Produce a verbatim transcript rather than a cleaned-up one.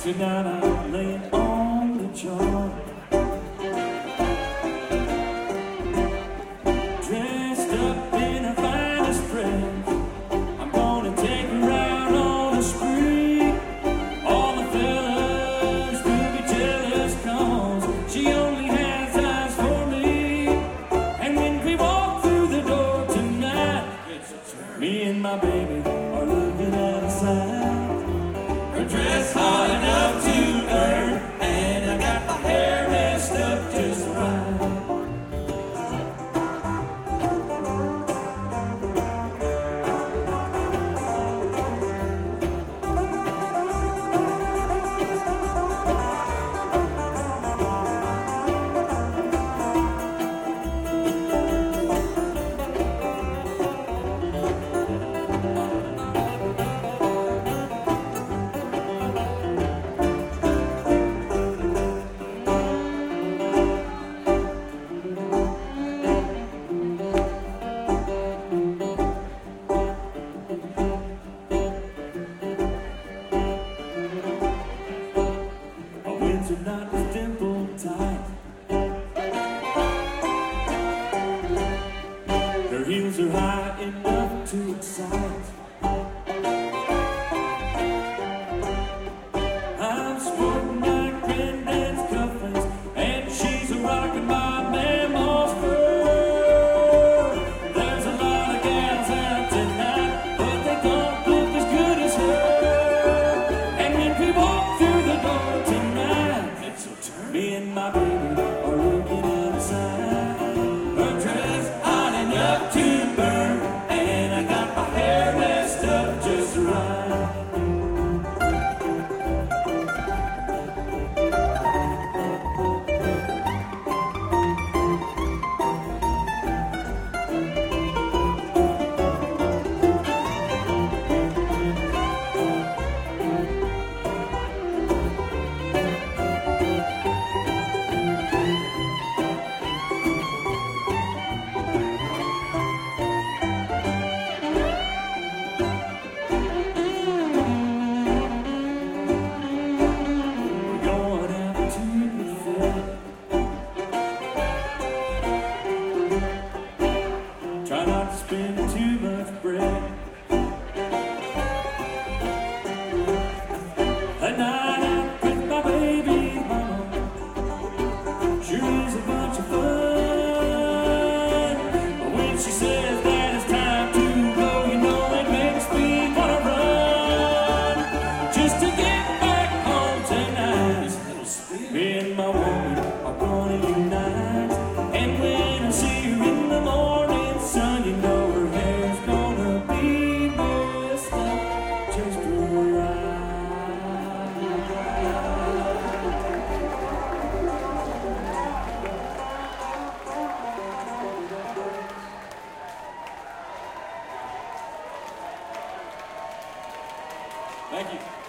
Tonight I'm laying on the job, dressed up in her finest dress. I'm gonna take her out on the spree. All the fellas will be jealous 'cause she only has eyes for me. And when we walk through the door tonight, me and my baby are looking at a sign. Her dress hot enough to burn, and I got my hair messed up just right. Are not as dimple tight. Her heels are high enough to excite. I'm sporting my granddad's cufflinks, and she's a rockin' my mamma's fur. There's a lot of gals out tonight, but they don't look as good as her. And when we walk through the door tonight, me and my baby are looking outside. Her dress hot enough to burn, and I got my hair messed up just right. Try not to spend too much bread. A night out with my baby's mama sure is a bunch of fun. But when she says that it's time to go, you know it makes me wanna run just to get back home tonight. Me and my woman are gonna unite, and when I see her in the morning, son, you know her hair's gonna be messed up just right. Thank you.